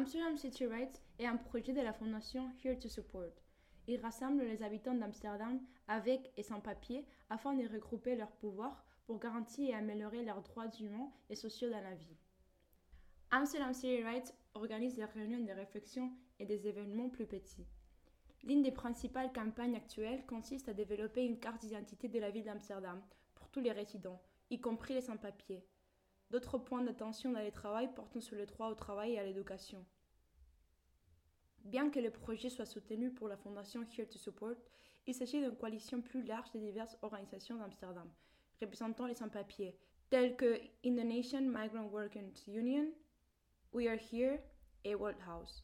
Amsterdam City Rights est un projet de la fondation Here to Support. Il rassemble les habitants d'Amsterdam avec et sans papier afin de regrouper leurs pouvoirs pour garantir et améliorer leurs droits humains et sociaux dans la vie. Amsterdam City Rights organise des réunions de réflexion et des événements plus petits. L'une des principales campagnes actuelles consiste à développer une carte d'identité de la ville d'Amsterdam pour tous les résidents, y compris les sans-papiers. D'autres points d'attention dans le travail portent sur le droit au travail et à l'éducation. Bien que le projet soit soutenu par la fondation Here to Support, il s'agit d'une coalition plus large de diverses organisations d'Amsterdam, représentant les sans-papiers, telles que Indonesian Migrant Workers Union, We Are Here et World House.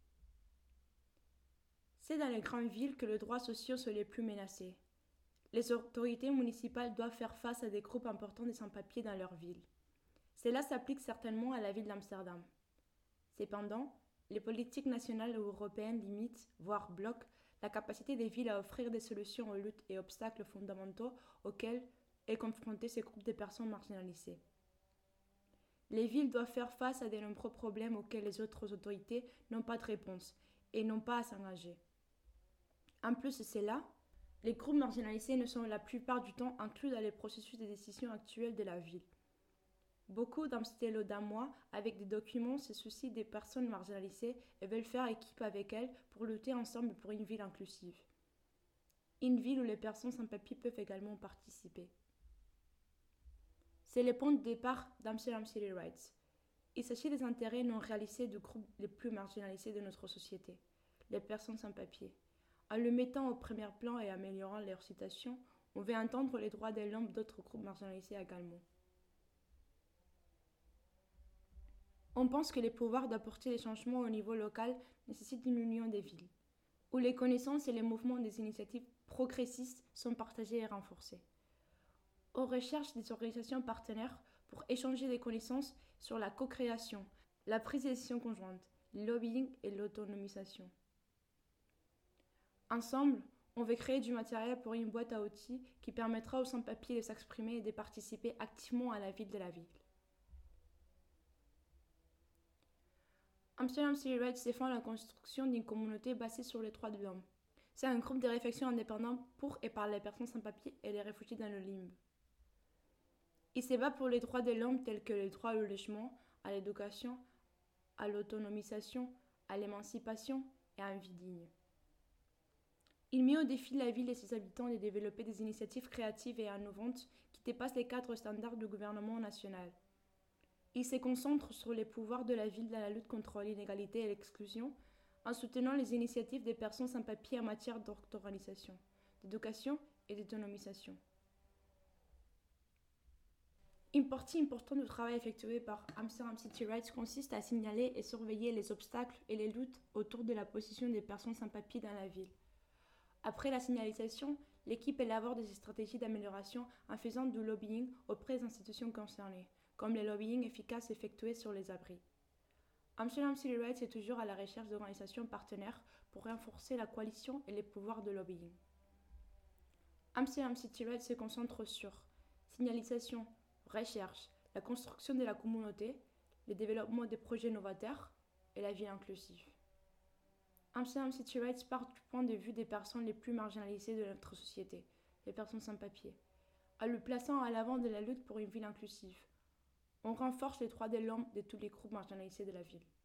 C'est dans les grandes villes que les droits sociaux sont les plus menacés. Les autorités municipales doivent faire face à des groupes importants de sans-papiers dans leur ville. Cela s'applique certainement à la ville d'Amsterdam. Cependant, les politiques nationales ou européennes limitent, voire bloquent, la capacité des villes à offrir des solutions aux luttes et obstacles fondamentaux auxquels est confronté ces groupes de personnes marginalisées. Les villes doivent faire face à de nombreux problèmes auxquels les autres autorités n'ont pas de réponse et n'ont pas à s'engager. En plus de cela, les groupes marginalisés ne sont la plupart du temps inclus dans les processus de décision actuels de la ville. Beaucoup d'Amsterdam avec des documents se soucient des personnes marginalisées et veulent faire équipe avec elles pour lutter ensemble pour une ville inclusive. Une ville où les personnes sans papier peuvent également participer. C'est le point de départ d'Amsterdam City Rights. Il s'agit des intérêts non réalisés du groupe les plus marginalisés de notre société, les personnes sans papier. En le mettant au premier plan et améliorant leur situation, on veut entendre les droits de l'homme d'autres groupes marginalisés également. On pense que les pouvoirs d'apporter des changements au niveau local nécessitent une union des villes, où les connaissances et les mouvements des initiatives progressistes sont partagés et renforcés. On recherche des organisations partenaires pour échanger des connaissances sur la co-création, la prise de décision conjointe, le lobbying et l'autonomisation. Ensemble, on veut créer du matériel pour une boîte à outils qui permettra aux sans-papiers de s'exprimer et de participer activement à la vie de la ville. Amsterdam City Rights défend la construction d'une communauté basée sur les droits de l'homme. C'est un groupe de réflexion indépendant pour et par les personnes sans papier et les réfugiés dans le limbe. Il se bat pour les droits de l'homme tels que le droit au logement, à l'éducation, à l'autonomisation, à l'émancipation et à une vie digne. Il met au défi la ville et ses habitants de développer des initiatives créatives et innovantes qui dépassent les cadres standards du gouvernement national. Il se concentre sur les pouvoirs de la ville dans la lutte contre l'inégalité et l'exclusion, en soutenant les initiatives des personnes sans papier en matière d'auto-organisation, d'éducation et d'autonomisation. Une partie importante du travail effectué par Amsterdam City Rights consiste à signaler et surveiller les obstacles et les luttes autour de la position des personnes sans papier dans la ville. Après la signalisation, l'équipe élabore des stratégies d'amélioration en faisant du lobbying auprès des institutions concernées, comme le lobbying efficace effectué sur les abris. Amsterdam City Rights est toujours à la recherche d'organisations partenaires pour renforcer la coalition et les pouvoirs de lobbying. Amsterdam City Rights se concentre sur signalisation, recherche, la construction de la communauté, le développement des projets novateurs et la vie inclusive. Amsterdam City Rights part du point de vue des personnes les plus marginalisées de notre société, les personnes sans papier, en le plaçant à l'avant de la lutte pour une ville inclusive. On renforce les droits de l'homme de tous les groupes marginalisés de la ville.